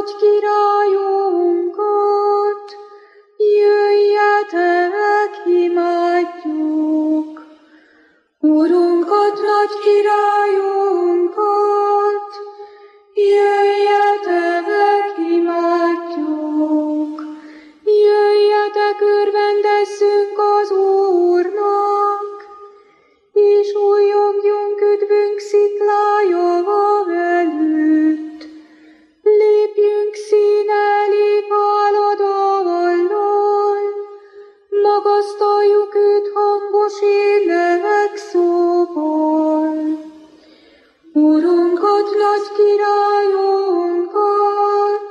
nagy királyunkat, jöjjetek, imádjuk. Urunkat, nagy királyunkat, jöjjetek, imádjuk. Jöjjetek, örvendezzünk az Úrnak, és újjongjunk üdvünk sziklája előtt. Lépjünk szín elé háladallal, magasztaljuk őt hangos énekszóval. Urunkat, nagy királyunkat,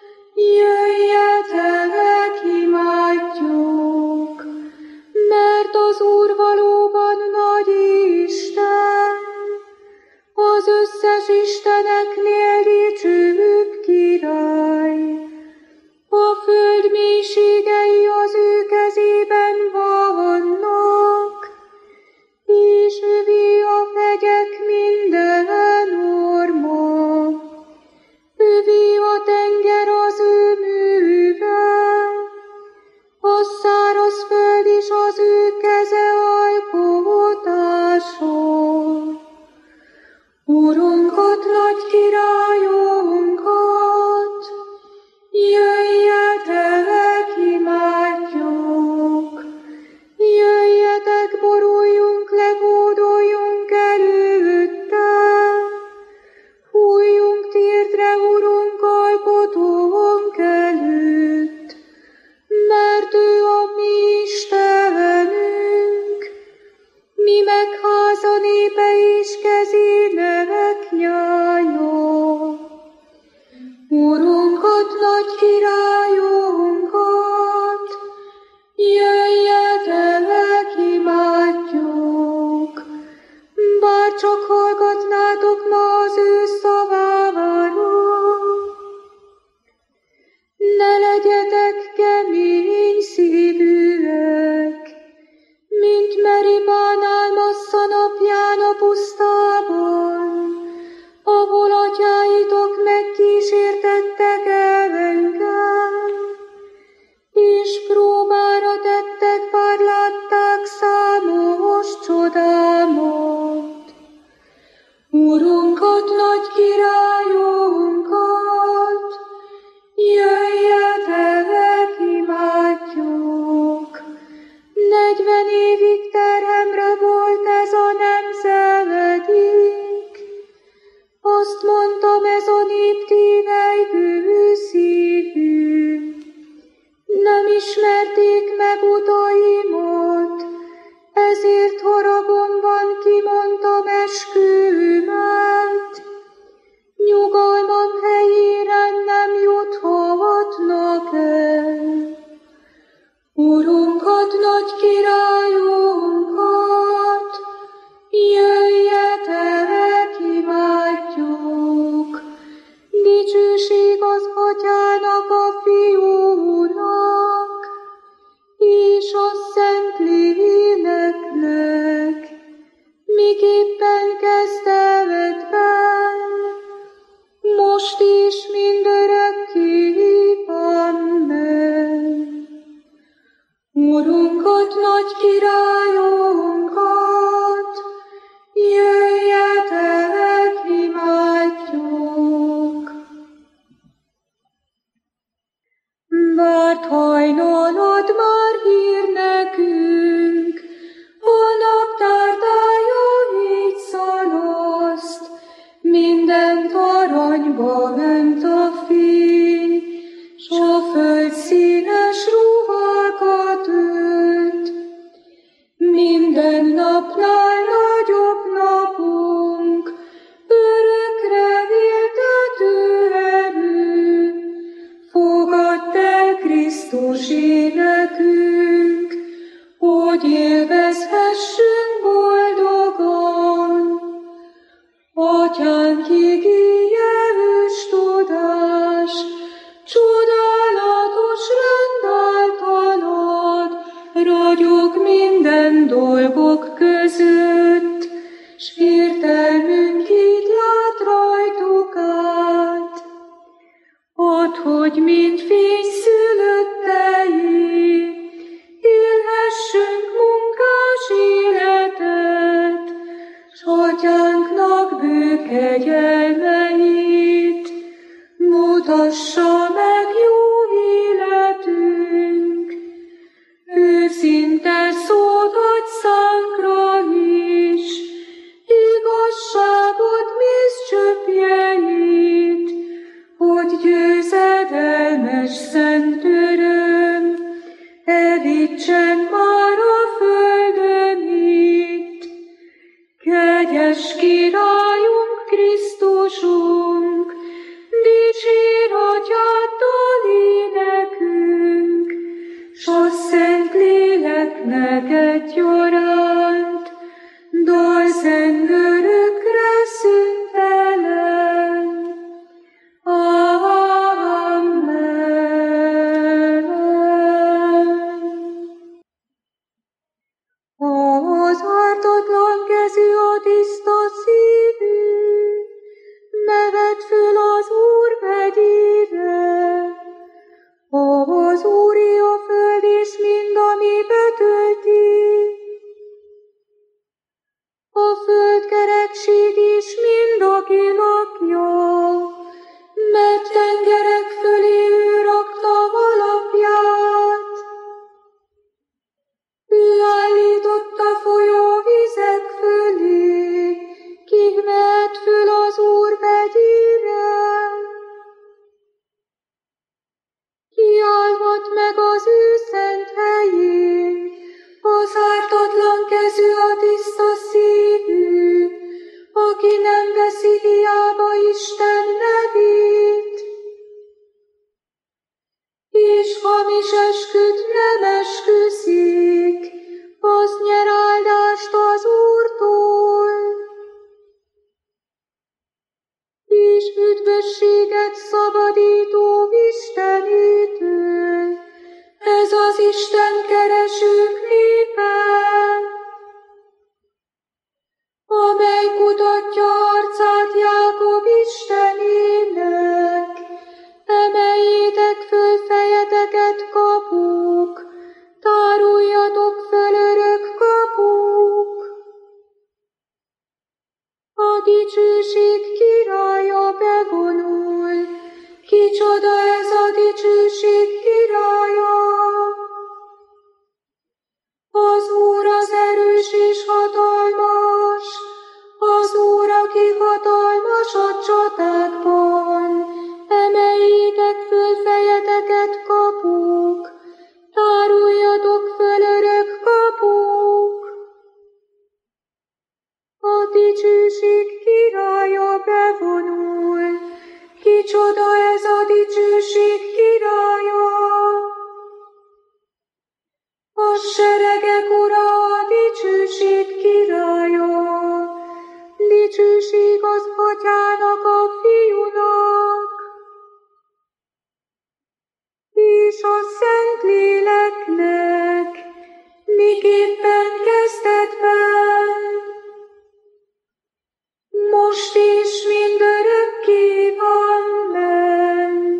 jöjjetek, imádjuk, mert az Úr valóban nagy Isten, az összes isteneknél dicsőbb király. A föld mélységei az ő kezében vannak, és övé a hegyek minden orma. Övé a tenger az ő műve, a száraz föld is az ő keze alkotása. Urunkat, nagy királyunkat, jöjjetek, imádjuk. Jöjjetek, boruljunk le, hódoljunk előtte. Fújjunk térdre, Urunk, alkotónk előtt, mert ő a mi Istenünk, mi megháza népe és kezének nyája. Urunkat, nagy királyunkat, jöjjetek, imádjuk. Bár csak hallgatnátok ma az ő szavára, ne legyetek kemény szívűek, mint Meribán Álmassza napján a pusztában, ahol atyáitok megkísértettek engem, és próbára tettek, bár látták számos csodámat. Urunkat, nagy királyunkat, jöjjetek, imádjuk. 40 évig terhemre volt ez a nemzedik, azt mondtam, ez a nép tényleg hűszívű. Nem ismerték meg utaimat, ezért haragomban kimondtam eskümet. Nyugalmam helyére nem juthatnak el. Urunkat, nagy királyunkat, jöjjetek, imádjuk. Dicsőség az Atyának, a Fiúnak, és a Szentléleknek, miképpen kezdetben, most is mindörökké. Amen. Urunkat, nagy királyunkat, jöjjetek, imádjuk. Várt hajnalad már hír nekünk, a naptárdája így szalaszt, mindent aranyba önt a fény, s a föld színes ruhákat ölt. Minden napnál nagyobb napunk, örökre éltető erő, fogadd el Krisztus énekünk, hogy élvezhessünk boldogan. Atyánk igéje ős tudás, csodálatos rend általad, ragyog minden dolgok között, s értelmünk így lát rajtuk át. A hogy mint fényszülöttei, élhessünk munkás életet, s atyánknak bő kegyelmeit mutassa meg jó életünk. Őszinte szót adj szánkra is, igazságot mézcsöpjeit, hogy győzedelmes szent öröm evítsen már a földön itt. Kegyes Királyunk, Krisztusunk, dicsér Atyáddal énekünk, s a Szentléleknek egyaránt, dalzeng örökre szüntelen. Amen. Az ártatlan kezű, a tiszta szívű, nevet föl az Úr megyére. Az Úré a föld és mind, ami betölti, a földkerekség is mind, aki lakja, mert tengerek fölé ő rakta alapját. Ő állította folyóvizek fölé, ki mehet föl az Úr megyére. Ki állhat meg az ő szent helyén, az ártatlan kezű, a tiszta szívű, aki nem veszi hiába Isten nevét, és hamis esküt nem esküszik, az nyer áldást az Úrtól, és üdvösséget szabadító Istenétől. Ez az Isten keresők népe, amely kutatja arcát Jákob Istenének. Emeljétek föl fejeteket, kapuk, táruljatok föl, örök kapuk. A dicsőség királya bevonul, kicsoda ez a dicsőség királya? Az Úr az erős és hatalmas, az Úr, aki hatalmas a csatákban. Emeljétek föl fejeteket, kapuk, táruljatok föl, örök kapuk. A dicsőség királya bevonul, kicsoda ez a dicsőség királya? A seregek ura, a dicsőség királya, dicsőség az Atyának, a Fiúnak, és a Szentléleknek, miképpen kezdetben, most is mindörökké. Amen.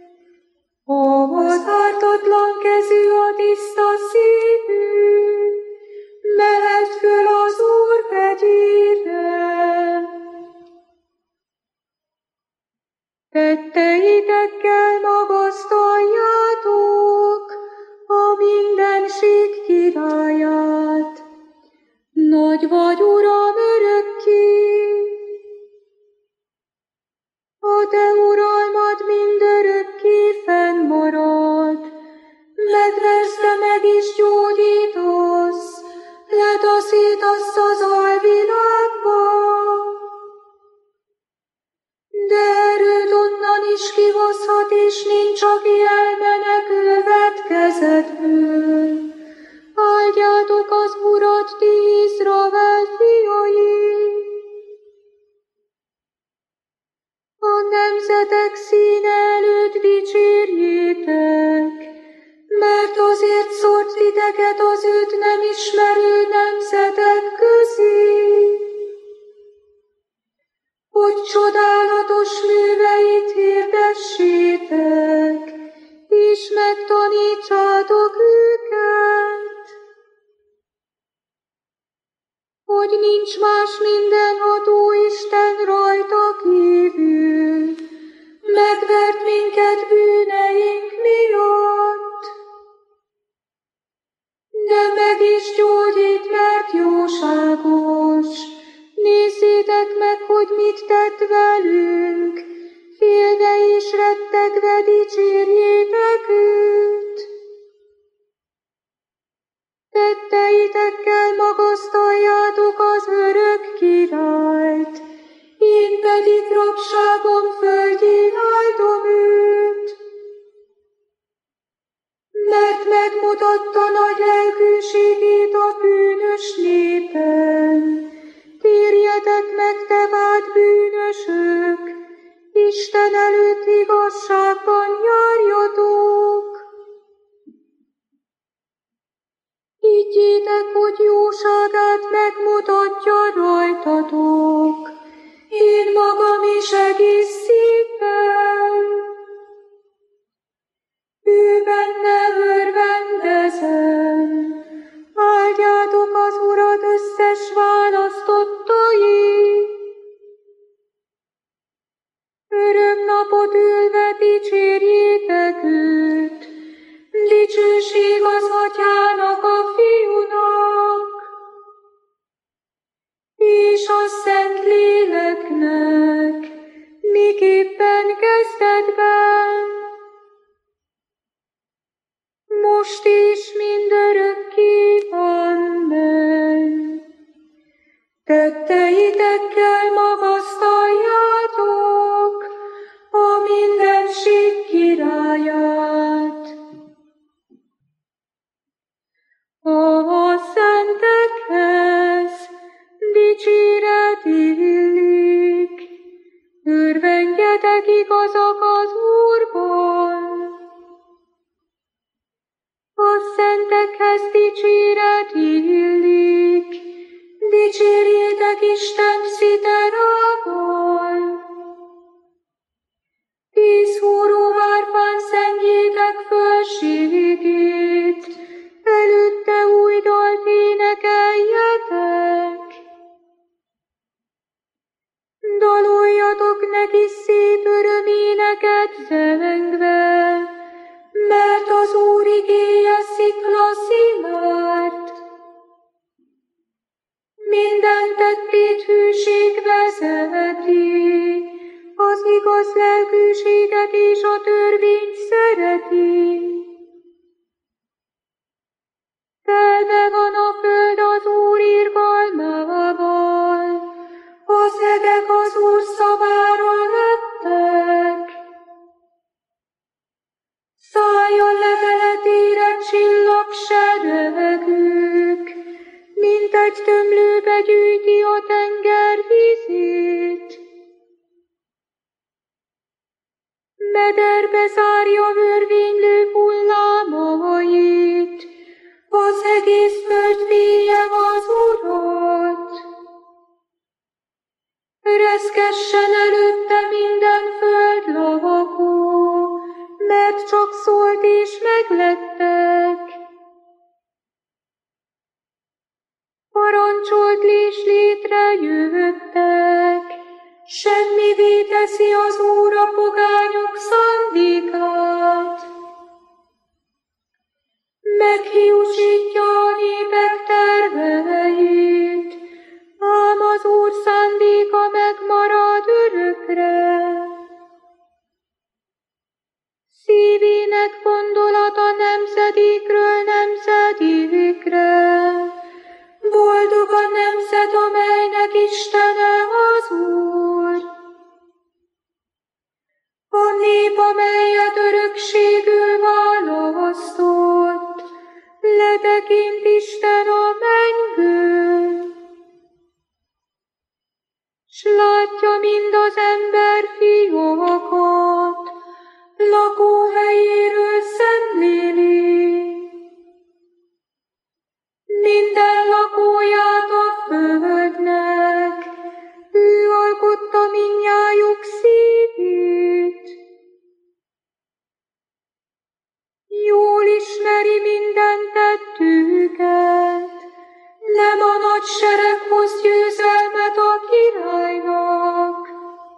Az ártatlan kezű, a tiszta szívű, mehet föl az Úr megyére. Tetteitekkel magasztaljátok a mindenség királyát. Nagy vagy, Uram, örökké, a te uralmad mindörökké fennmarad, megversz, de meg is gyógyítasz, letaszítasz az alvilágba. De erőd onnan is kihozhat, és nincs, aki elmenekül vetkezetből. Áldjátok az Urat, ti Izrael fiai! A nemzetek színe előtt dicsérjétek, mert azért szórt titeket az őt nem ismerő nemzetek közé, hogy csodálatos műveit hirdessétek. megtanítsátok őket, hogy nincs más mindenható Isten rajta kívül, megvert minket bűneink miatt, de meg is gyógyít, mert jóságos. Nézzétek meg, hogy mit tett velünk, félve és rettegve dicsérjétek őt. Tetteitekkel magasztaljátok az örök királyt, én pedig rabságom földjén áldom őt. Mert megmutatta nagy lelkűségét a bűnös népen. Térjetek meg, te vált bűnösök, Isten előtt igazságban járjatok. Higgyétek, hogy jóságát megmutatja rajtatok, én magam is egész szívvel. Ő benne örvendezem, áldjátok az Urat összes választottai. Örök napot ülve dicsérjétek őt, dicsőség az Atyának, a Fiúnak, és a Szentléleknek, miképpen kezdetben, most is mindörökké. Amen. Tetteitekkel magasztaljátok a mindenség királyát. A szentekhez dicséret illik, örvendjetek igazak az Úrban. A szentekhez dicséret illik, dicsérjétek Isten sziterával. 10 húró hárfán szentjétek fölségét, előtte új dalt énekeljetek. Daloljatok neki szép öröméneket zengve, mert az Úr igéje szikla szilárd. Minden tettét hűség vezeti, az igaz lelkűséget és a törvényt szereti. Telve van a föld az Úr irgalmával, a szegek az Úr szavára lettek. Szálljon leveletére csillagseregük, mint egy tömlőbe gyűjti a tenger vízét. Mederbe zárja vörvénylő hullámait, az egész föld félje az Urat. Reszkessen előtte minden föld lakó, mert csak szólt és meglettek. Parancsolt és létrejöttek, semmivé teszi az Úr a pogányok szándékát. Meghiúsítja a népek terveit, ám az Úr szándéka megmarad örökre. Szívének gondolata nemzedékről nemzedékre, boldog a nemzet, amelynek Istene az Úr. A nép, amelyet örökségül választott, letekint Isten a mennyből, s látja mind az ember fiakat, lakóhelyéről szemléli. ismeri minden tettünket. Nem a nagy sereg hoz győzelmet a királynak.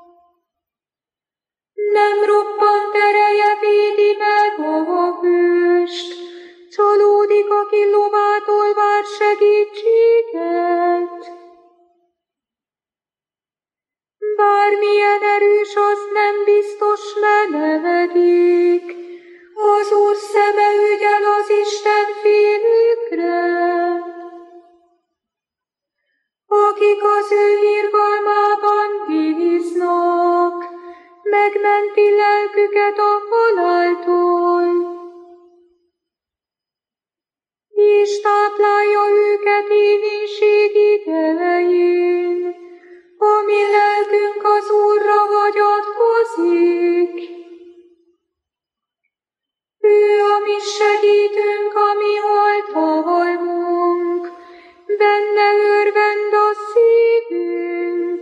Nem roppant ereje védi meg a hőst, csalódik, aki lovától vár segítséget. Bármilyen erős, az nem biztos menedék, az Úr szeme ügyel az Isten félőkre. Akik az ő irgalmában bíznak, megmenti lelküket a haláltól, és táplálja őket éhínségig elején. A mi lelkünk az Úrra hagyatkozik. Ő a mi segítőnk, a mi oltalmunk, benne örvend a szívünk.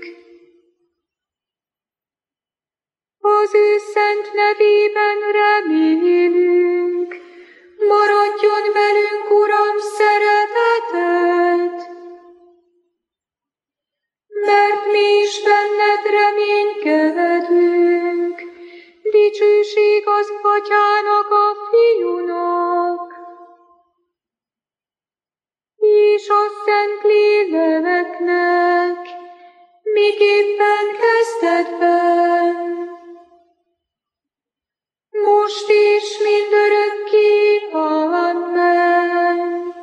Az ő szent nevében remélünk, maradjon velünk, Uram, szereteted, mert mi is benned reménykedünk. Dicsőség az Atyának, a Fiúnak, és a Szent Léleknek, miképpen kezdetben, most és mindörökké. Amen.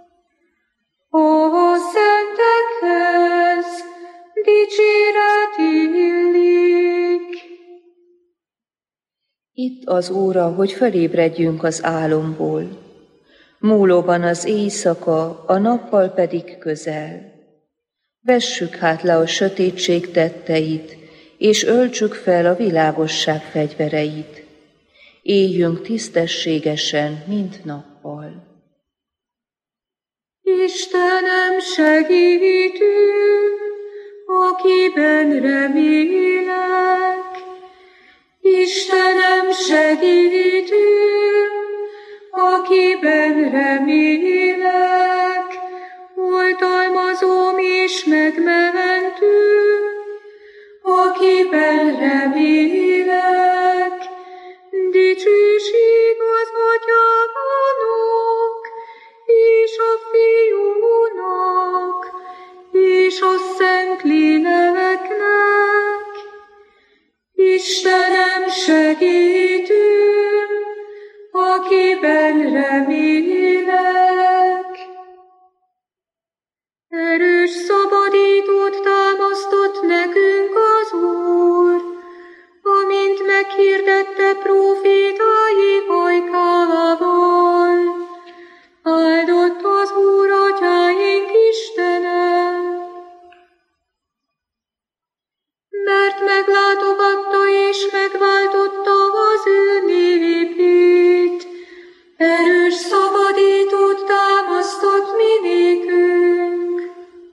A szentekhez dicséret illik. Itt az óra, hogy fölébredjünk az álomból. Múlóban az éjszaka, a nappal pedig közel. Vessük hát le a sötétség tetteit, és öltsük fel a világosság fegyvereit. Éljünk tisztességesen, mint nappal. Istenem, segítünk, akiben remélek. Istenem, segítünk, akiben remélek. Oltalmazóm és megmentőm, akiben remélek. Dicsőség az Atyának, és a Fiúnak, és a Szent Léleknek. Istenem, segítőm, akiben remélek. Erős szabadítót támasztott nekünk az Úr, amint meghirdette prófétái ajkával. Áldott az Úr, atyáink Istene, mert meglátogatta és megváltotta az ő népét. Erős szabadítót támasztott mi nékünk.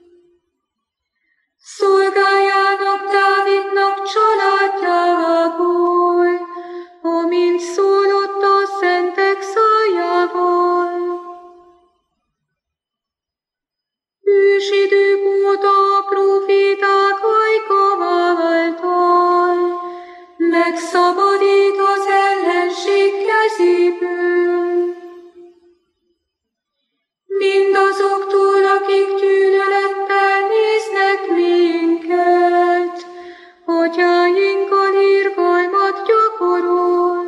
Szolgájának, Dávidnak családjából, amint szólott a szentek szájával. Ősidők óta a próféták ajka által megszabadít az ellenség kezéből. Mindazoktól, akik gyűlölettel néznek minket, atyáinkkal irgalmat gyakorol.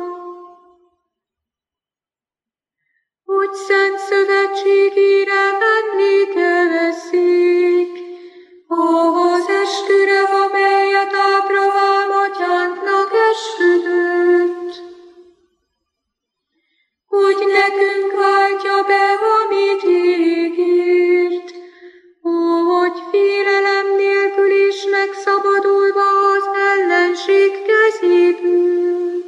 Hogy szent szövetségére emlékezzék, az esküre, amelyet Ábrahám atyánknak esküdött, hogy nekünk váltja be, amit ígért, hogy félelem nélkül is megszabadulva az ellenség kezéből.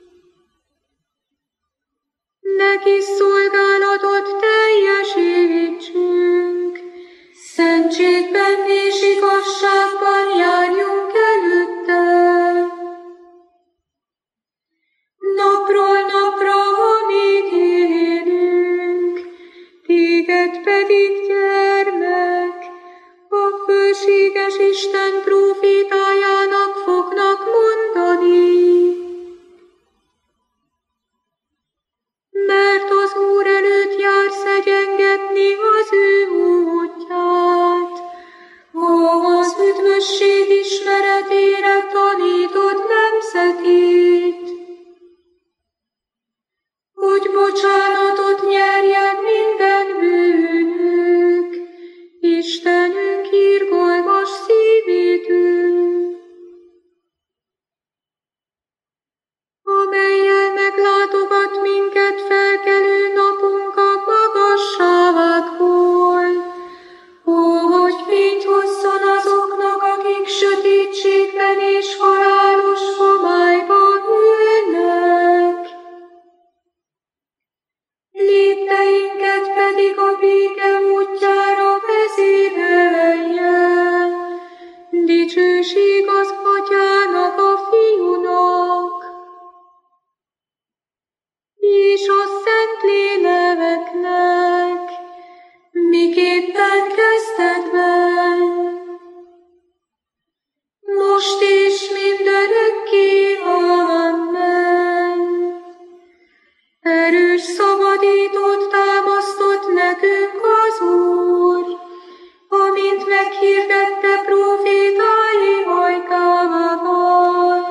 Neki szolgálatot teljesítsünk, szentségben és igazságban járjunk előtte. Napról napra, amíg élünk, bocsánatot nyerjen minden bűnük, Istenünk irgalmas szívét ő, amellyel meglátogat minket felkelő napunk a magasságból. Ó, hogy fényt hozzon azoknak, akik sötétségben és halálos homályban ülnek. Lépteinket pedig a béke útjára vezérelje. Dicsőség az Atyának, a Fiúnak, és a Szentléleknek, miképpen kezdetben, most és mindörökké. Amen. Erős szabadítót támasztott nekünk az Úr, amint meghirdette prófétái ajkával.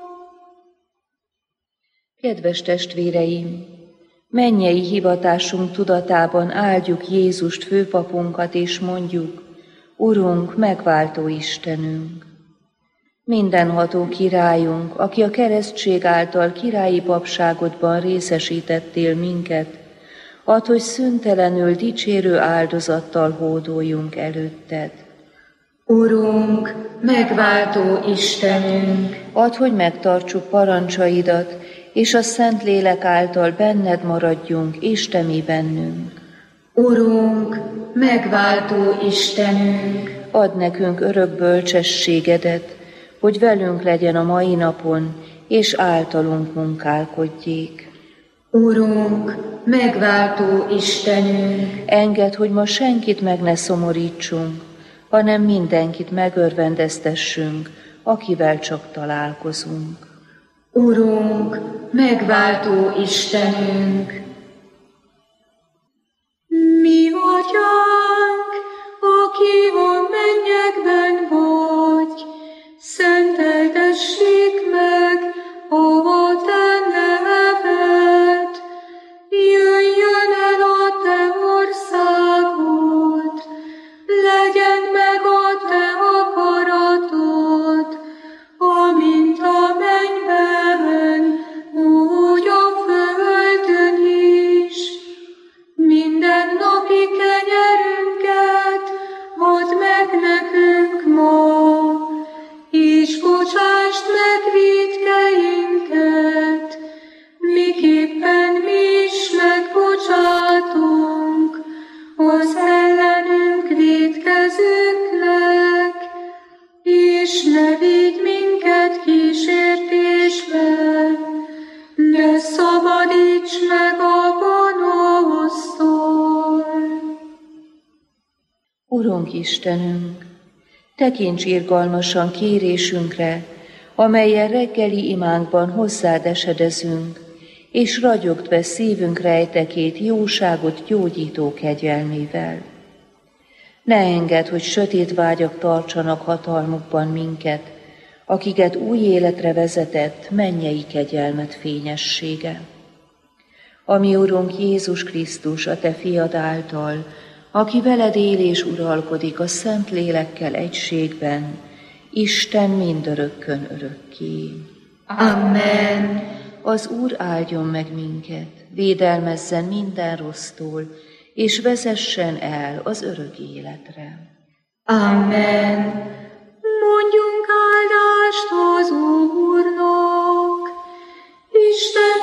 Kedves testvéreim, mennyei hivatásunk tudatában áldjuk Jézust főpapunkat, és mondjuk: Urunk, megváltó Istenünk! Mindenható királyunk, aki a keresztség által királyi papságodban részesítettél minket, add, hogy szüntelenül dicsérő áldozattal hódoljunk előtted. Urunk, megváltó Istenünk! Add, hogy megtartsuk parancsaidat, és a Szentlélek által benned maradjunk, és te mi bennünk. Urunk, megváltó Istenünk! Add nekünk örök bölcsességedet, hogy velünk legyen a mai napon, és általunk munkálkodjék. Urunk, megváltó Istenünk! Engedd, hogy ma senkit meg ne szomorítsunk, hanem mindenkit megörvendeztessünk, akivel csak találkozunk. Urunk, megváltó Istenünk! Mi Atyánk, aki a mennyekben vagy, szenteltessék meg a te neved, jöjjön el a te országod, legyen meg a te akaratod, amint a mennyben, úgy a földön is. Minden napi kenyerünket add meg nekünk ma, és bocsásd meg vétkeinket, miképpen mi is megbocsátunk az ellenünk vétkezőknek, és ne vigy minket kísértésbe, de szabadíts meg a gonosztól. Urunk Istenünk, tekints irgalmasan kérésünkre, amellyel reggeli imánkban hozzád esedezünk, és ragyogd be szívünk rejtekét jóságot gyógyító kegyelmével. Ne engedd, hogy sötét vágyak tartsanak hatalmukban minket, akiket új életre vezetett mennyei kegyelmet fényessége. Ami Urunk Jézus Krisztus, a te fiad által, aki veled él és uralkodik a Szent Lélekkel egységben, Isten mindörökkön örökké. Amen. Az Úr áldjon meg minket, védelmezzen minden rossztól, és vezessen el az örök életre. Amen. Mondjunk áldást az Úrnak, Isten